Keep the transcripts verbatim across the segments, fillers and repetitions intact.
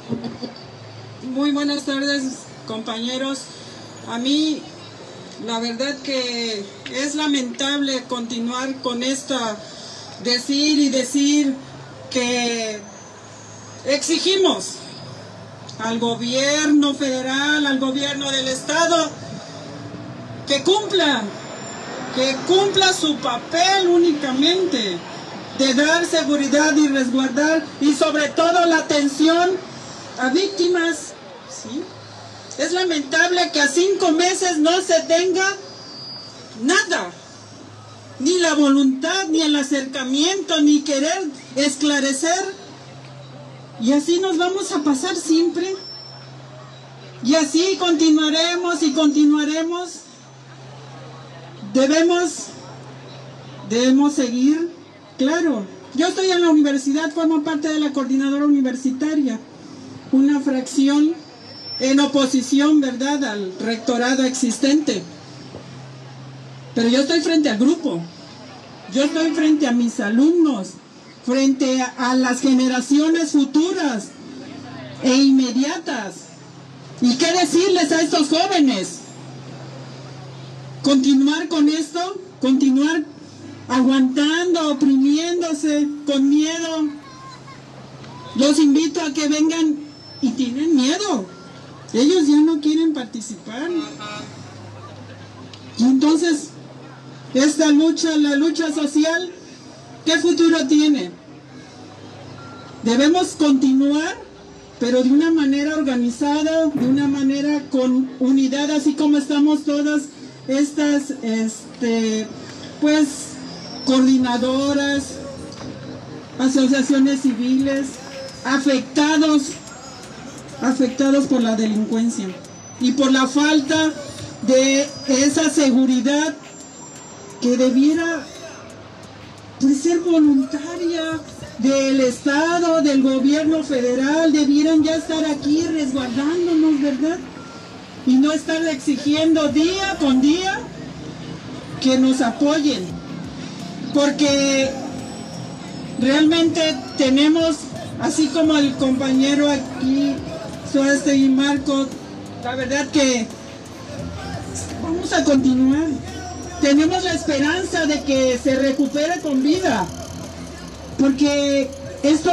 Muy buenas tardes, compañeros. A mí, la verdad que es lamentable continuar con esta, decir y decir que exigimos al gobierno federal, al gobierno del estado, que cumpla, que cumpla su papel únicamente de dar seguridad y resguardar, y sobre todo la atención a víctimas, ¿sí? Es lamentable que a cinco meses no se tenga nada, ni la voluntad, ni el acercamiento, ni querer esclarecer, y así nos vamos a pasar siempre, y así continuaremos y continuaremos. Debemos, debemos seguir, claro. Yo estoy en la universidad, formo parte de la coordinadora universitaria, una fracción en oposición, ¿verdad?, al rectorado existente. Pero yo estoy frente al grupo, yo estoy frente a mis alumnos, frente a, a las generaciones futuras e inmediatas. ¿Y qué decirles a estos jóvenes? Continuar con esto, continuar aguantando, oprimiéndose, con miedo. Los invito a que vengan, y tienen miedo. Ellos ya no quieren participar. Y entonces, esta lucha, la lucha social, ¿qué futuro tiene? Debemos continuar, pero de una manera organizada, de una manera con unidad, así como estamos todas estas, este, pues, coordinadoras, asociaciones civiles, afectados, afectados por la delincuencia y por la falta de esa seguridad que debiera, pues, ser voluntaria del Estado, del gobierno federal. Debieran ya estar aquí resguardándonos, ¿verdad? Y no estar exigiendo día con día que nos apoyen, porque realmente tenemos, así como el compañero aquí, Suaste y Marco, la verdad que vamos a continuar. Tenemos la esperanza de que se recupere con vida, porque esto,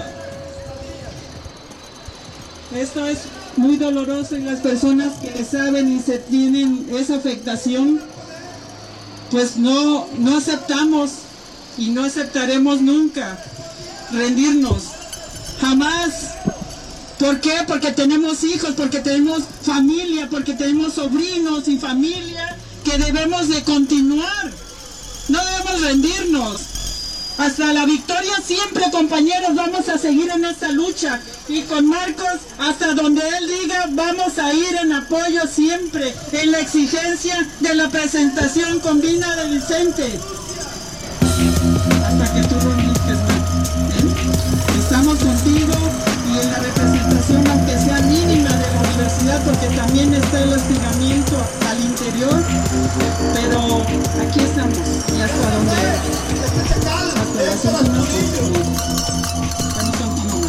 esto es muy doloroso, y las personas que saben y se tienen esa afectación, pues no, no aceptamos y no aceptaremos nunca rendirnos, jamás. ¿Por qué? Porque tenemos hijos, porque tenemos familia, porque tenemos sobrinos y familia que debemos de continuar. No debemos rendirnos. Hasta la victoria siempre, compañeros, vamos a seguir en esta lucha. Y con Marcos, hasta donde él diga, vamos a ir en apoyo siempre, en la exigencia de la presentación con Vina de Vicente. Hasta que tú rompiste, ¿eh? Estamos contigo, y en la representación, aunque sea mínima, de la universidad, porque también está el hostigamiento al interior, pero aquí estamos, y hasta donde, hasta las últimas oportunidades. Estamos continuando.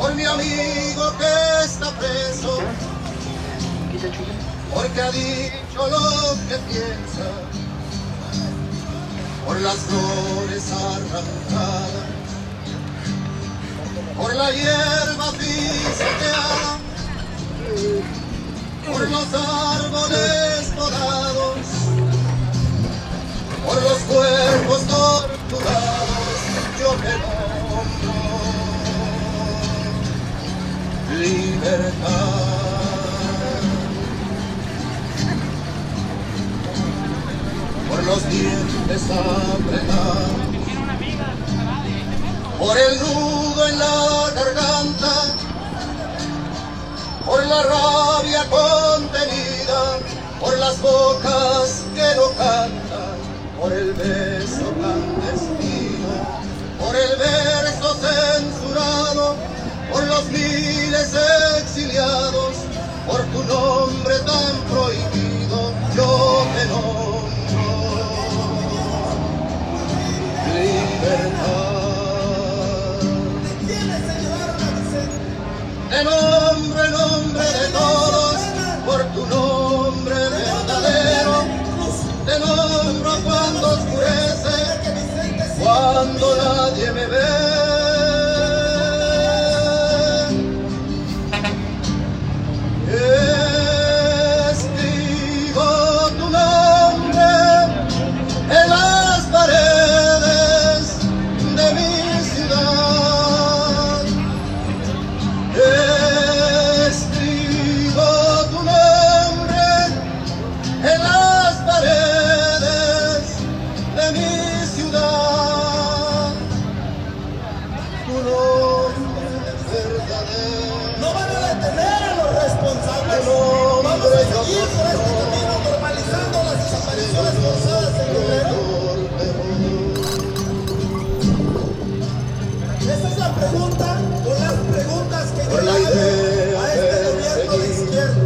por mi amigo que está preso, porque ha dicho lo que piensa, por las flores arrancadas, por la hierba pisoteada, por los árboles podados, por los cuerpos torturados, yo te nombro libertad. Por los dientes apretados, por el nudo en la garganta, por la rabia contenida, por las bocas que no cantan, por el beso clandestino, por el verso censurado, por los miles exiliados, por tu nombre tan prohibido, yo te nombro libertad. En nombre, en nombre de todos, por tu nombre verdadero, te nombro cuando oscurece, cuando nadie me ve. Escribo tu nombre en las paredes de mi ciudad. Escribo tu nombre en las paredes de mi ciudad. Tu nombre verdadero. No van a detener a los responsables. Vamos a seguir por este camino normalizando las desapariciones forzadas en Guerrero. Esa es la pregunta o las preguntas que yo le hago a este gobierno de izquierda.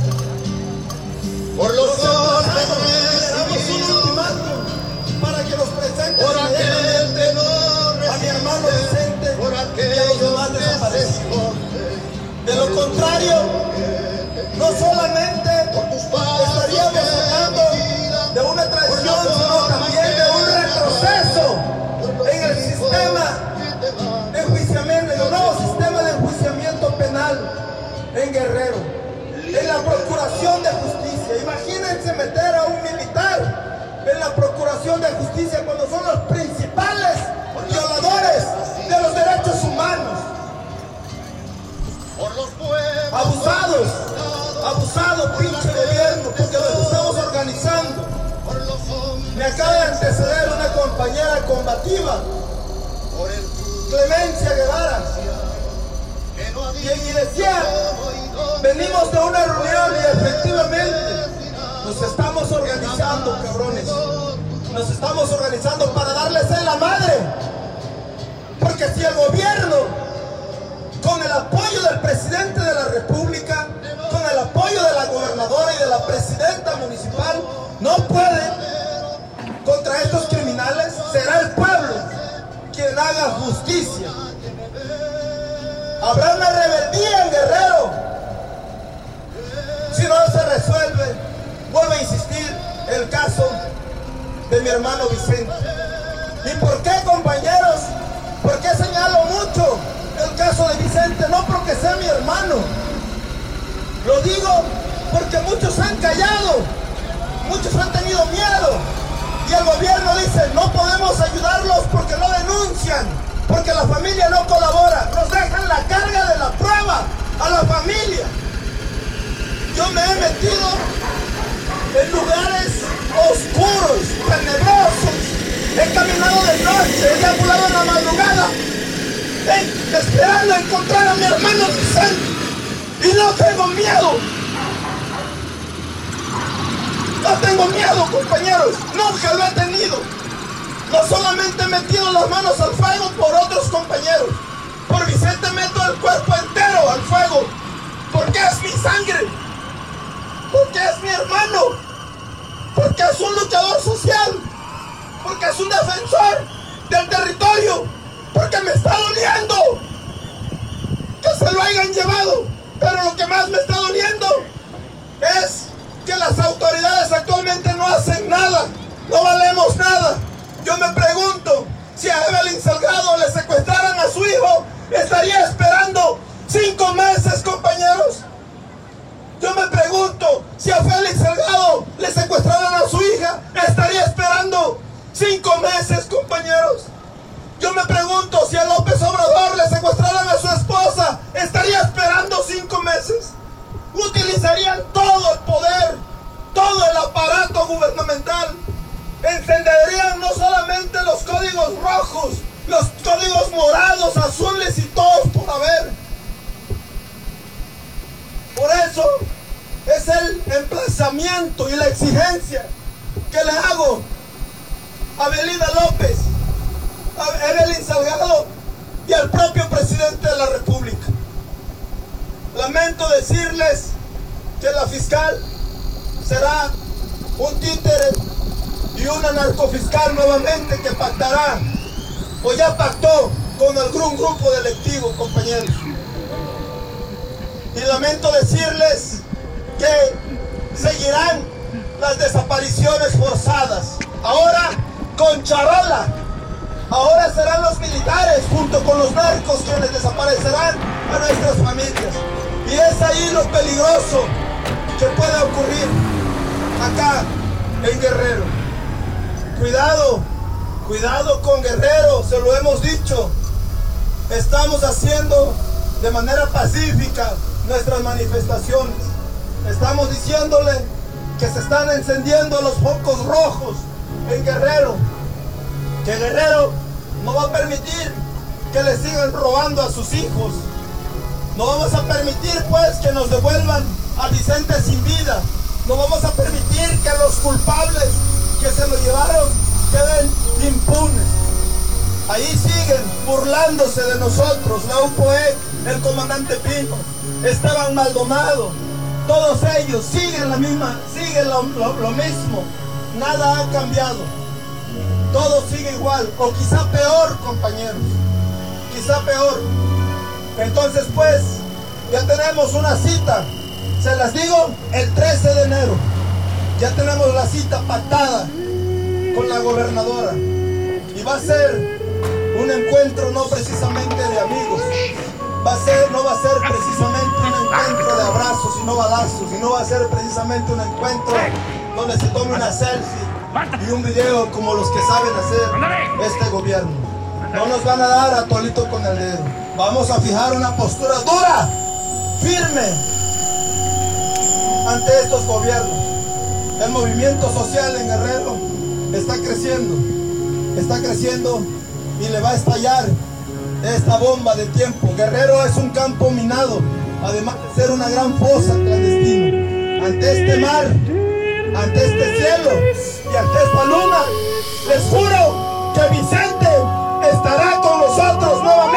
Por los golpes Damos un recibidos, ultimátum para que los presentes por aquel que no a mi hermano resiste, Vicente por y a los aquellos demás que se desaparecidos. esconden. De lo contrario, no solamente estaríamos hablando de una traición, sino también de un retroceso en el sistema de enjuiciamiento, en el nuevo sistema de enjuiciamiento penal en Guerrero, en la procuración de justicia. Imagínense meter a un militar en la procuración de justicia cuando son los principales violadores de los derechos humanos. Abusados, abusados, pinche gobierno, porque los estamos organizando. Me acaba de anteceder una compañera combativa, Clemencia Guevara, y decía, venimos de una reunión y efectivamente nos estamos organizando, cabrones. Nos estamos organizando para darles en la madre. Porque si el gobierno, con el apoyo del presidente de la República, con el apoyo de la gobernadora y de la presidenta municipal, no puede contra estos criminales, será el pueblo quien haga justicia. Habrá una rebeldía en Guerrero si no se resuelve, vuelvo a insistir, el caso de mi hermano Vicente. ¿Y por qué, compañeros? ¿Por qué señalo mucho el caso de Vicente? No porque sea mi hermano, lo digo porque muchos han callado, muchos han tenido miedo, y el gobierno dice no podemos ayudarlos porque no denuncian, porque la familia no colabora, nos dejan la carga de la prueba a la familia. Yo me he metido en lugares oscuros, tenebrosos, he caminado de noche, he deambulado en la madrugada, esperando encontrar a mi hermano Vicente, y no tengo miedo, no tengo miedo, compañeros, nunca lo he tenido. No solamente he metido las manos al fuego por otros compañeros, por Vicente meto el cuerpo entero al fuego, porque es mi sangre, porque es mi hermano, porque es un luchador social, porque es un defensor del territorio, porque me está doliendo que hayan llevado. Pero lo que más me está doliendo es que las autoridades actualmente no hacen nada, no valemos nada. Yo me pregunto, si a Evelyn Salgado le secuestraran a su hijo, ¿estaría esperando cinco meses, compañeros? Yo me pregunto, si a Félix Salgado le secuestraran a su hija, ¿estaría esperando cinco meses, compañeros? Yo me pregunto, si a López Obrador le secuestraran a su esposa, ¿estaría esperando cinco meses? Utilizarían todo el poder, todo el aparato gubernamental. Encenderían no solamente los códigos rojos, los códigos morados, azules y todos por haber. Por eso es el emplazamiento y la exigencia que le hago a Belinda López, a Evelyn Salgado y al propio presidente de la República. Lamento decirles que la fiscal será un títere y una narcofiscal nuevamente que pactará, o ya pactó con algún grupo delictivo, compañeros. Y lamento decirles que seguirán las desapariciones forzadas. Ahora con charola. Ahora serán los militares junto con los narcos quienes desaparecerán a nuestras familias. Y es ahí lo peligroso que puede ocurrir acá en Guerrero. Cuidado, cuidado con Guerrero, se lo hemos dicho. Estamos haciendo de manera pacífica nuestras manifestaciones. Estamos diciéndole que se están encendiendo los focos rojos en Guerrero. Que Guerrero no va a permitir que le sigan robando a sus hijos. No vamos a permitir pues que nos devuelvan a Vicente sin vida. No vamos a permitir que los culpables que se lo llevaron queden impunes. Ahí siguen burlándose de nosotros, la U P O E, el comandante Pino, Esteban Maldonado, todos ellos siguen la misma, siguen lo, lo, lo mismo. Nada ha cambiado. Todo sigue igual, o quizá peor, compañeros, quizá peor. Entonces pues, ya tenemos una cita, se las digo, el trece de enero. Ya tenemos la cita pactada con la gobernadora. Y va a ser un encuentro no precisamente de amigos. Va a ser, no va a ser precisamente un encuentro de abrazos y no balazos, sino va a ser precisamente un encuentro donde se tome una selfie y un video como los que saben hacer este gobierno. No nos van a dar a tolito con el dedo. Vamos a fijar una postura dura, firme ante estos gobiernos. El movimiento social en Guerrero está creciendo, está creciendo y le va a estallar esta bomba de tiempo. Guerrero es un campo minado, además de ser una gran fosa clandestina. Ante este mar, ante este cielo y ante esta luna, les juro que Vicente estará con nosotros nuevamente.